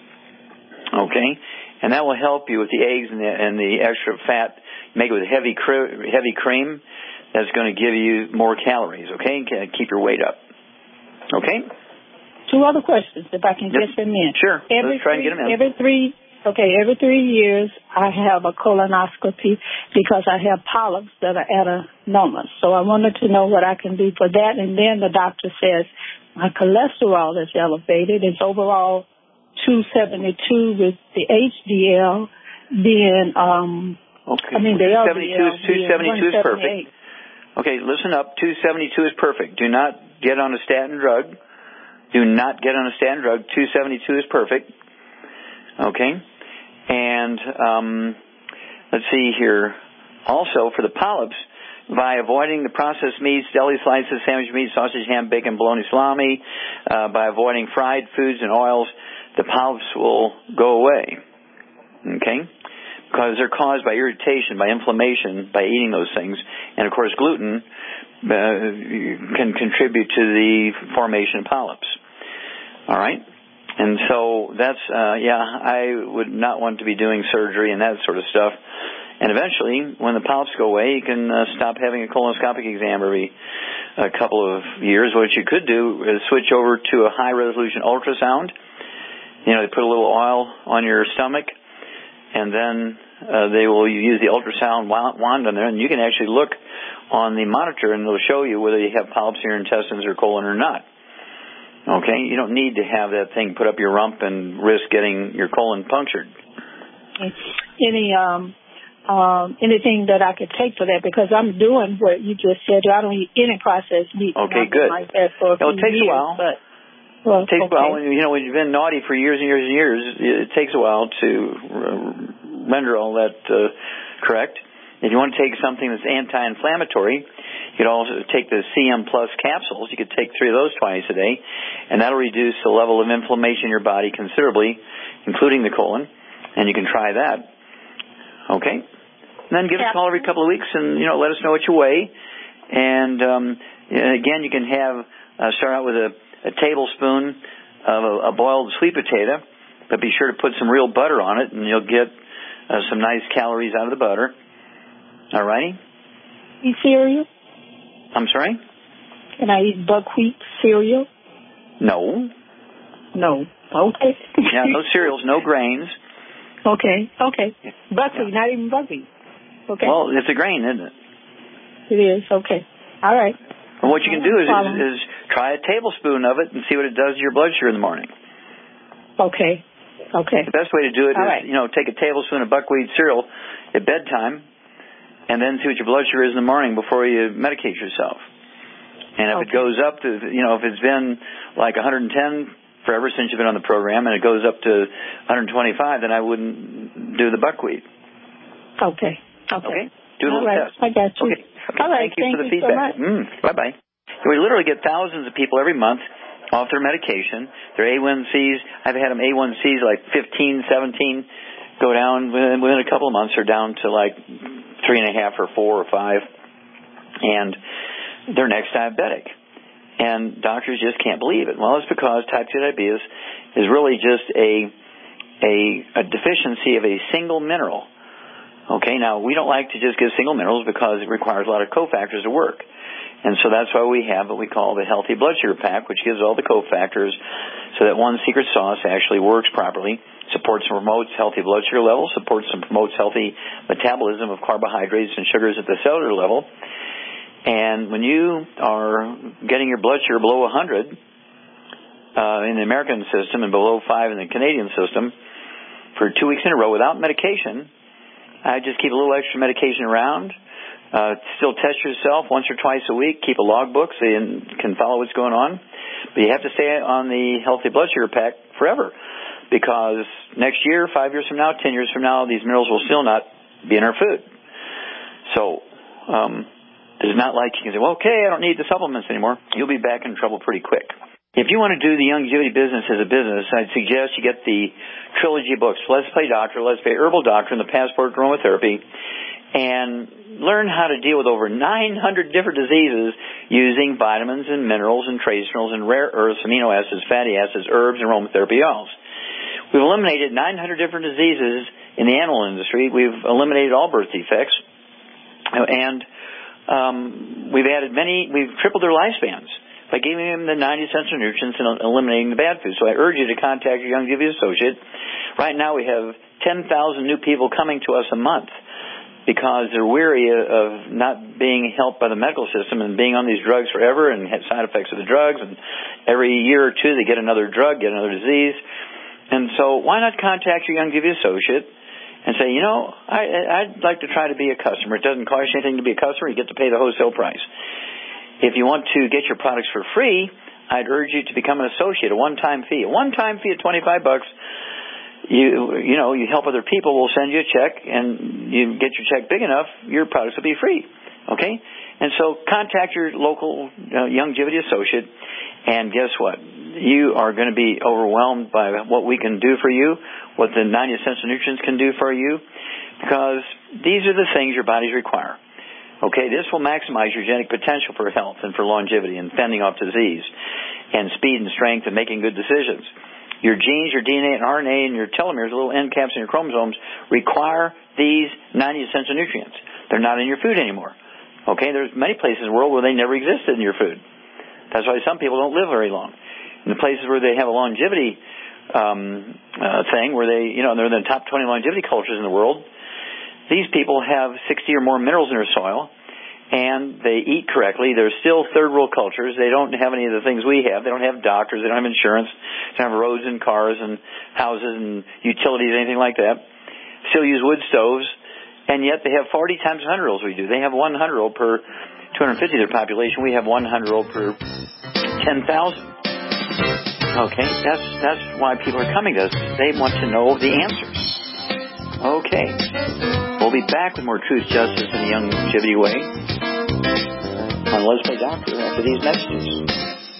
Okay? And that will help you with the eggs and the, and the extra fat. Make it with heavy cre- heavy cream. That's going to give you more calories, okay? Keep your weight up. Okay? Two other questions, if I can yep. get them in. Sure. Every Let's try three, and get them in. Every three, okay, every three years I have a colonoscopy because I have polyps that are adenomas. So I wanted to know what I can do for that. And then the doctor says my cholesterol is elevated. It's overall two seventy-two with the H D L being, um, okay. I mean, the two L D L two seventy-two is perfect. one seventy-eight. Okay, listen up. two seventy-two is perfect. Do not get on a statin drug. Do not get on a statin drug. two seventy-two is perfect. Okay. And um, let's see here. Also, for the polyps, by avoiding the processed meats, deli slices, sandwich meat, sausage, ham, bacon, bologna, salami, uh, by avoiding fried foods and oils, the polyps will go away. Okay? Because they're caused by irritation, by inflammation, by eating those things. And, of course, gluten uh, can contribute to the formation of polyps. All right? And so that's, uh, yeah, I would not want to be doing surgery and that sort of stuff. And eventually, when the polyps go away, you can uh, stop having a colonoscopic exam every a couple of years. What you could do is switch over to a high-resolution ultrasound. You know, they put a little oil on your stomach, and then uh, they will use the ultrasound wand on there, and you can actually look on the monitor, and it'll show you whether you have polyps in your intestines or colon or not. Okay? You don't need to have that thing put up your rump and risk getting your colon punctured. Any um, um, anything that I could take for that? Because I'm doing what you just said. I don't eat any processed meat. Okay, good. Like that for a well, few it takes years, a while. But, well, it takes okay. a while. When, you know, when you've been naughty for years and years and years, it takes a while to render all that uh, correct. If you want to take something that's anti-inflammatory, you could also take the C M Plus capsules. You could take three of those twice a day, and that'll reduce the level of inflammation in your body considerably, including the colon, and you can try that. Okay? And then give us a call every couple of weeks and, you know, let us know what you weigh. And, um, again, you can have, uh, start out with a, a tablespoon of a, a boiled sweet potato, but be sure to put some real butter on it, and you'll get uh, some nice calories out of the butter. All righty? Eat cereal? I'm sorry? Can I eat buckwheat cereal? No. No. Okay. Yeah, no cereals, no grains. Okay, okay. Buckwheat, yeah. Not even buckwheat. Okay. Well, it's a grain, isn't it? It is, okay. All right. Well, what you can do is, is, is try a tablespoon of it and see what it does to your blood sugar in the morning. Okay. Okay. The best way to do it All is, right. you know, take a tablespoon of buckwheat cereal at bedtime, and then see what your blood sugar is in the morning before you medicate yourself. And if okay. it goes up to, you know, if it's been like one hundred ten forever since you've been on the program, and it goes up to one hundred twenty-five, then I wouldn't do the buckwheat. Okay. Okay. Okay. Do a All little right. test. I got you. Okay. okay. All right. Thank you Thank for the you feedback. So much. Mm. Bye-bye. We literally get thousands of people every month off their medication. Their A one C's, I've had them A one C's like fifteen, seventeen, go down within, within a couple of months, are down to like three and a half or four or five, and they're next diabetic. And doctors just can't believe it. Well, it's because type two diabetes is really just a, a, a deficiency of a single mineral. Okay, now we don't like to just give single minerals because it requires a lot of cofactors to work. And so that's why we have what we call the Healthy Blood Sugar Pack, which gives all the cofactors so that one secret sauce actually works properly, supports and promotes healthy blood sugar levels, supports and promotes healthy metabolism of carbohydrates and sugars at the cellular level. And when you are getting your blood sugar below one hundred uh, in the American system and below five in the Canadian system for two weeks in a row without medication, I just keep a little extra medication around. Uh, still test yourself once or twice a week. Keep a logbook so you can follow what's going on. But you have to stay on the Healthy Blood Sugar Pack forever, because next year, five years from now, ten years from now, these minerals will still not be in our food. So um, it's not like you can say, well, okay, I don't need the supplements anymore. You'll be back in trouble pretty quick. If you want to do the longevity business as a business, I'd suggest you get the trilogy books, Let's Play Doctor, Let's Play Herbal Doctor, and the Passport to Aromatherapy, and learn how to deal with over nine hundred different diseases using vitamins and minerals and trace minerals and rare earths, amino acids, fatty acids, herbs, and aromatherapy oils. We've eliminated nine hundred different diseases in the animal industry. We've eliminated all birth defects, and um, we've added many, we've tripled their lifespans by giving them the ninety essential nutrients and eliminating the bad food. So I urge you to contact your Youngevity associate. Right now we have ten thousand new people coming to us a month because they're weary of not being helped by the medical system and being on these drugs forever and have side effects of the drugs. And every year or two they get another drug, get another disease. And so why not contact your Youngevity associate and say, you know, I, I'd like to try to be a customer. It doesn't cost you anything to be a customer. You get to pay the wholesale price. If you want to get your products for free, I'd urge you to become an associate, a one-time fee. A one-time fee of twenty-five bucks. You you know, you help other people, we'll send you a check, and you get your check big enough, your products will be free. Okay? And so contact your local uh, Youngevity associate, and guess what? You are going to be overwhelmed by what we can do for you, what the ninety essential nutrients can do for you, because these are the things your bodies require. Okay, this will maximize your genetic potential for health and for longevity and fending off disease and speed and strength and making good decisions. Your genes, your D N A and R N A and your telomeres, the little end caps in your chromosomes, require these ninety essential nutrients. They're not in your food anymore. Okay, there's many places in the world where they never existed in your food. That's why some people don't live very long. In the places where they have a longevity um, uh, thing, where they, you know, they're in the top twenty longevity cultures in the world, these people have sixty or more minerals in their soil, and they eat correctly. They're still third world cultures. They don't have any of the things we have. They don't have doctors. They don't have insurance. They don't have roads and cars and houses and utilities, anything like that. Still use wood stoves, and yet they have forty times one hundred year olds we do. They have one hundred year old per two hundred fifty of their population. We have one hundred year old per ten thousand. Okay, that's that's why people are coming to us. They want to know the answers. Okay. We'll be back with more Truth, Justice, and the Longevity Way on Let's Play Doctor after these messages.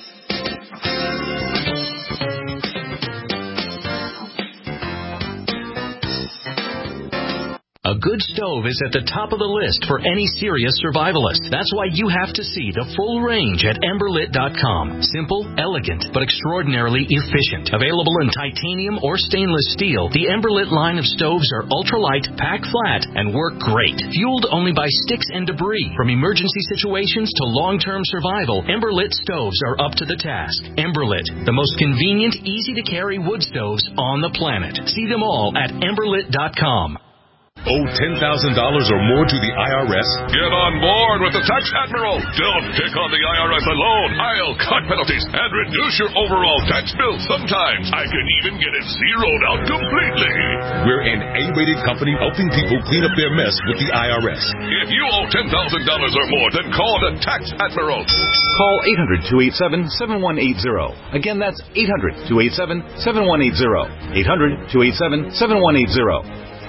A good stove is at the top of the list for any serious survivalist. That's why you have to see the full range at Emberlit dot com. Simple, elegant, but extraordinarily efficient. Available in titanium or stainless steel, the Emberlit line of stoves are ultralight, pack flat, and work great. Fueled only by sticks and debris. From emergency situations to long-term survival, Emberlit stoves are up to the task. Emberlit, the most convenient, easy-to-carry wood stoves on the planet. See them all at Emberlit dot com. Owe ten thousand dollars or more to the I R S? Get on board with the Tax Admiral. Don't pick on the I R S alone. I'll cut penalties and reduce your overall tax bill. Sometimes I can even get it zeroed out completely. We're an A-rated company helping people clean up their mess with the I R S. If you owe ten thousand dollars or more, then call the Tax Admiral. Call eight hundred, two eight seven, seven one eight zero. Again, that's eight hundred, two eight seven, seven one eight zero. eight hundred, two eight seven, seven one eight zero.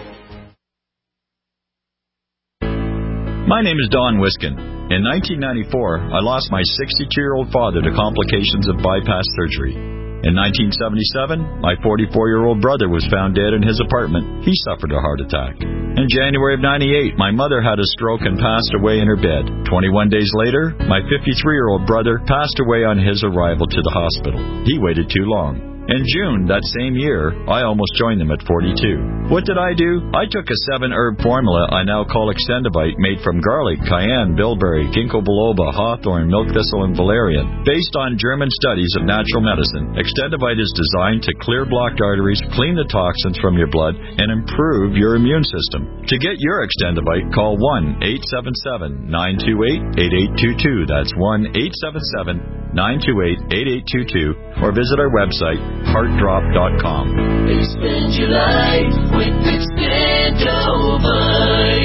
My name is Don Wiskin. In nineteen ninety-four, I lost my sixty-two-year-old father to complications of bypass surgery. In nineteen seventy-seven, my forty-four-year-old brother was found dead in his apartment. He suffered a heart attack. In January of ninety-eight, my mother had a stroke and passed away in her bed. twenty-one days later, my fifty-three-year-old brother passed away on his arrival to the hospital. He waited too long. In June that same year, I almost joined them at forty-two. What did I do? I took a seven-herb formula I now call Extendivite, made from garlic, cayenne, bilberry, ginkgo biloba, hawthorn, milk thistle, and valerian. Based on German studies of natural medicine, Extendivite is designed to clear blocked arteries, clean the toxins from your blood, and improve your immune system. To get your Extendivite, call one eight seven seven, nine two eight, eight eight two two. That's one eight seven seven, nine two eight, eight eight two two, or visit our website, heart drop dot com. Expand your life with Extendivite.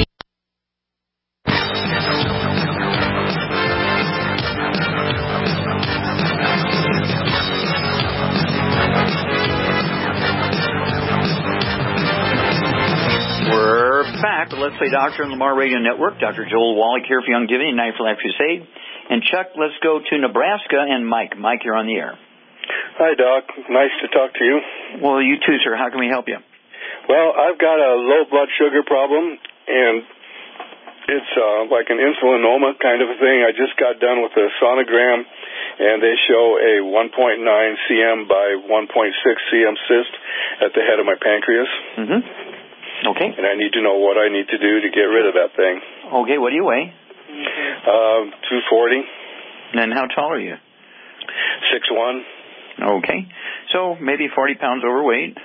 We're back with Let's Play Doctor on Lamar Radio Network. Doctor Joel Wallach here for Longevity and Night for Life Crusade. And Chuck, let's go to Nebraska and Mike. Mike, you're on the air. Hi, Doc. Nice to talk to you. Well, you too, sir. How can we help you? Well, I've got a low blood sugar problem, and it's uh, like an insulinoma kind of a thing. I just got done with a sonogram, and they show a one point nine centimeters by one point six centimeters cyst at the head of my pancreas. Mm-hmm. Okay. And I need to know what I need to do to get rid of that thing. Okay, what do you weigh? Uh, two forty. And how tall are you? six one. Okay. So maybe forty pounds overweight,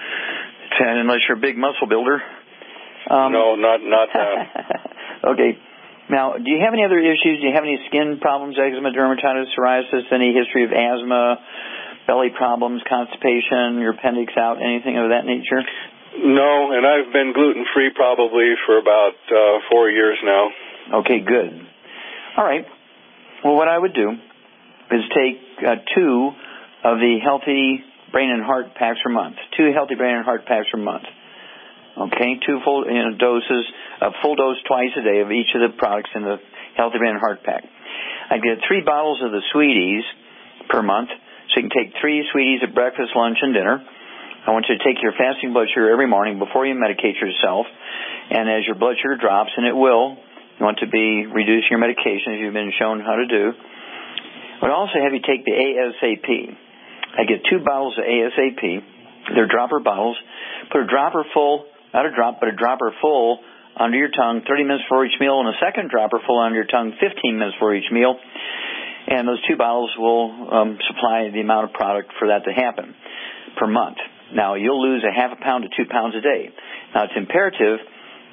unless you're a big muscle builder. Um, no, not not that. Okay. Now, do you have any other issues? Do you have any skin problems, eczema, dermatitis, psoriasis, any history of asthma, belly problems, constipation, your appendix out, anything of that nature? No, and I've been gluten-free probably for about uh, four years now. Okay, good. All right. Well, what I would do is take uh, two of the healthy brain and heart packs per month. Two healthy brain and heart packs per month. Okay, two full you know, doses, a full dose twice a day of each of the products in the healthy brain and heart pack. I get three bottles of the Sweeties per month, so you can take three Sweeties at breakfast, lunch, and dinner. I want you to take your fasting blood sugar every morning before you medicate yourself. And as your blood sugar drops, and it will, you want to be reducing your medication as you've been shown how to do. I would also have you take the A S A P. I get two bottles of A S A P. They're dropper bottles. Put a dropper full, not a drop, but a dropper full under your tongue thirty minutes before each meal, and a second dropper full under your tongue fifteen minutes before each meal. And those two bottles will um, supply the amount of product for that to happen per month. Now, you'll lose a half a pound to two pounds a day. Now, it's imperative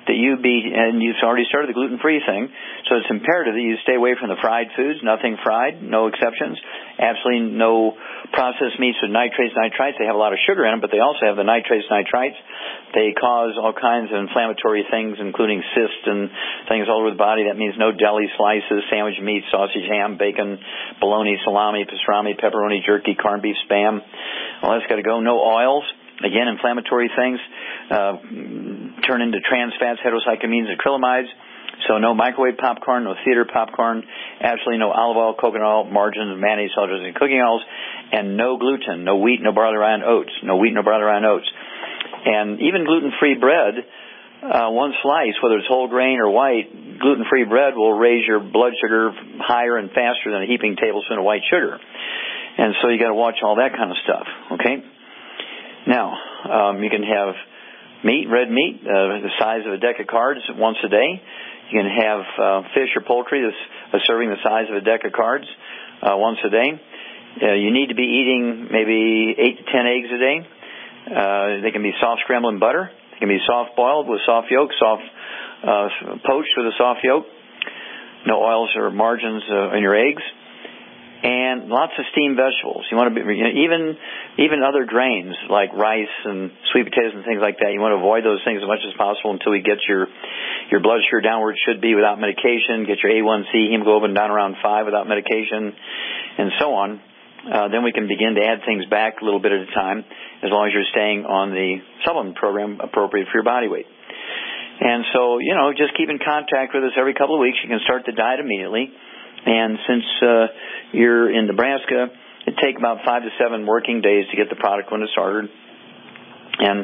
that you be, and you've already started the gluten-free thing, so it's imperative that you stay away from the fried foods, nothing fried, no exceptions, absolutely no processed meats with nitrates, nitrites. They have a lot of sugar in them, but they also have the nitrates, nitrites. They cause all kinds of inflammatory things, including cysts and things all over the body. That means no deli slices, sandwich meat, sausage, ham, bacon, bologna, salami, pastrami, pepperoni, jerky, corned beef, Spam. All that's got to go. No oils. Again, inflammatory things uh, turn into trans fats, heterocyclamines, acrylamides. So no microwave popcorn, no theater popcorn, absolutely no olive oil, coconut oil, margarine, mayonnaise, salad dressing, and cooking oils, and no gluten, no wheat, no barley, rye, and oats, no wheat, no barley, rye, and oats. And even gluten-free bread, uh, one slice, whether it's whole grain or white, gluten-free bread will raise your blood sugar higher and faster than a heaping tablespoon of white sugar. And so you got to watch all that kind of stuff, okay? Now, um, you can have meat, red meat, uh, the size of a deck of cards once a day. You can have uh, fish or poultry that's a serving the size of a deck of cards uh, once a day. Uh, you need to be eating maybe eight to ten eggs a day. Uh, they can be soft scrambled in butter. They can be soft boiled with soft yolk, soft uh, poached with a soft yolk. No oils or margarines uh, in your eggs. And lots of steamed vegetables. You want to be, you know, even even other grains like rice and sweet potatoes and things like that. You want to avoid those things as much as possible until you get your your blood sugar down where it should be without medication. Get your A one C hemoglobin down around five without medication, and so on. Uh, then we can begin to add things back a little bit at a time, as long as you're staying on the supplement program appropriate for your body weight. And so, you know, just keep in contact with us every couple of weeks. You can start the diet immediately. And since uh, you're in Nebraska, it takes about five to seven working days to get the product when it's ordered. And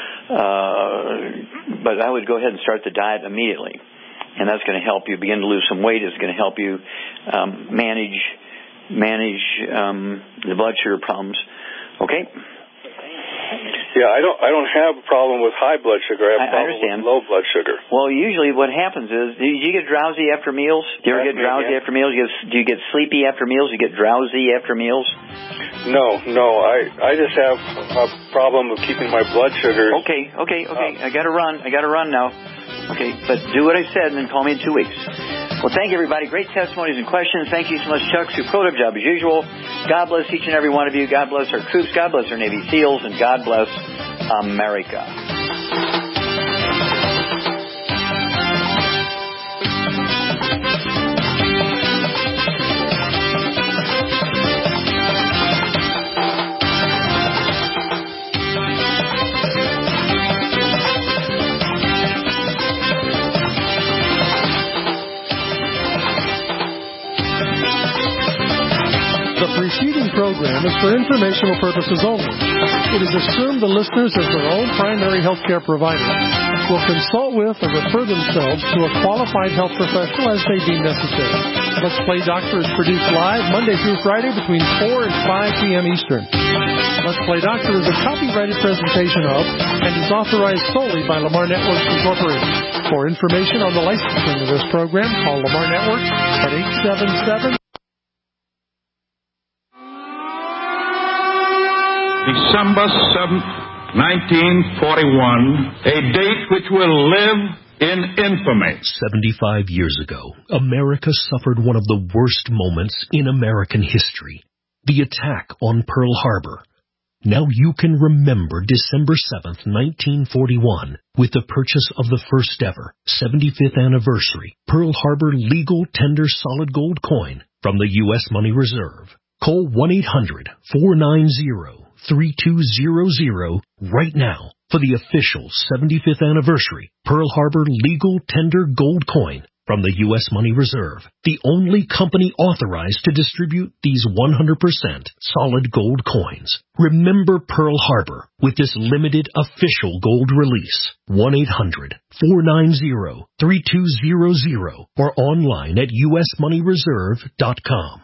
uh, but I would go ahead and start the diet immediately, and that's going to help you begin to lose some weight. It's going to help you um, manage manage um, the blood sugar problems. Okay. Yeah, I don't. I don't have a problem with high blood sugar. I have a problem I understand. with low blood sugar. Well, usually what happens is, do you get drowsy after meals? Do you ever That's get drowsy me, yeah. after meals? Do you, get, do you get sleepy after meals? Do you get drowsy after meals? No, no. I I just have a problem of keeping my blood sugar. Okay, okay, okay. Uh, I got to run. I got to run now. Okay, but do what I said and then call me in two weeks. Well, thank you, everybody. Great testimonies and questions. Thank you so much, Chuck. Superlative job as usual. God bless each and every one of you. God bless our troops. God bless our Navy SEALs. And God bless America. The preceding program is for informational purposes only. It is assumed the listeners, as their own primary health care provider, will consult with or refer themselves to a qualified health professional as they deem necessary. Let's Play Doctor is produced live Monday through Friday between four and five p.m. Eastern. Let's Play Doctor is a copyrighted presentation of and is authorized solely by Lamar Networks Incorporated. For information on the licensing of this program, call Lamar Networks at eight seven seven December seventh, nineteen forty-one, a date which will live in infamy. seventy-five years ago, America suffered one of the worst moments in American history, the attack on Pearl Harbor. Now you can remember December seventh, nineteen forty-one, with the purchase of the first ever seventy-fifth anniversary Pearl Harbor legal tender solid gold coin from the U S Money Reserve. Call one eight hundred, four nine zero, three two zero zero right now for the official seventy-fifth anniversary Pearl Harbor legal tender gold coin from the U S Money Reserve, the only company authorized to distribute these one hundred percent solid gold coins. Remember Pearl Harbor with this limited official gold release. one eight hundred, four nine zero, three two zero zero or online at U S money reserve dot com.